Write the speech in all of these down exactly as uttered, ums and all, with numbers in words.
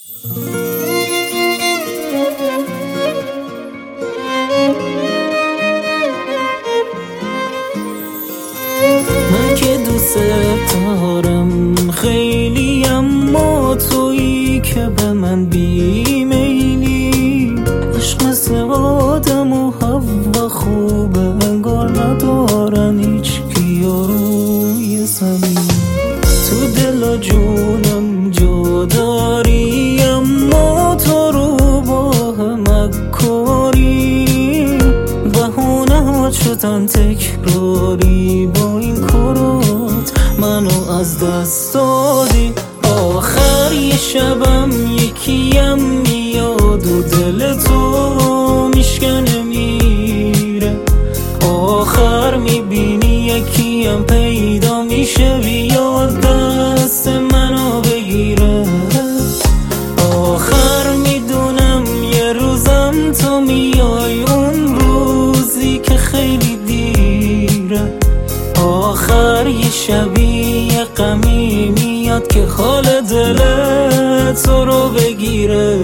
من که دوست دارم خیلی، اما تویی که به من بیمیلی. عشق مثل آدم و حوا خوبه، انگار ندارن هیچ کیا روی زمین. تو دل و جونم جا داری، اما تو رو با هم کاری. بهونه ها شدن تکراری، با این کارات منو از دست دادی. آخر یه شبم یکیم میاد و دل تو میشکنه میره. آخر میبینی یکیم پیدا میشه، بیاد دست منو بگیره. آخر میدونم یه روزم تو میای، اون روزی که خیلی دیره. آخر یه شبی یه غمی میاد که حال دل تو رو بگیره.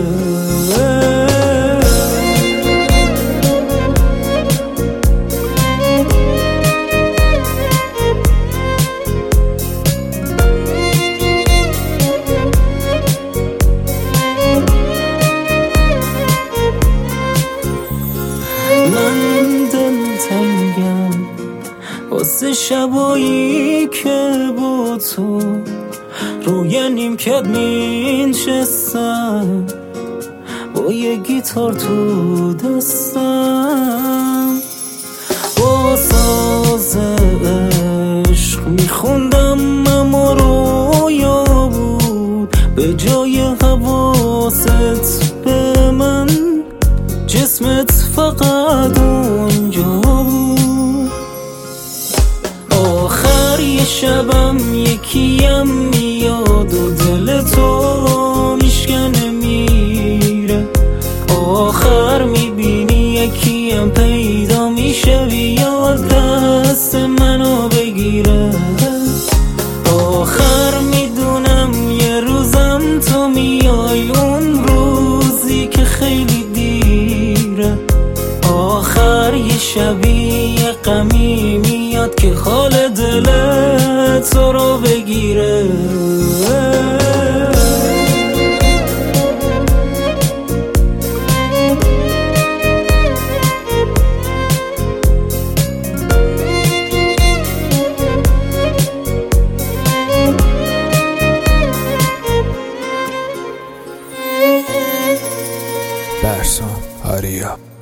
من دلتنگم واسه شبایی که با تو روی نیمکت مینشستم، با یه گیتار تو دستم. با ساز عشق میخوندم اما رویا بود، به جای حواست به من جسمت فقط اونجا بود. آخر یه شبم یکیم میاد و دل تو میشکنه میره. آخر میبینی یکیم پیدا میشه، بیاد دست منو بگیره. آخر میدونم یه روزم تو میای، اون روزی که خیلی دیره. آخر یه شبی یه غمی میاد که حال دل تو رو بگیره. برسان آریا.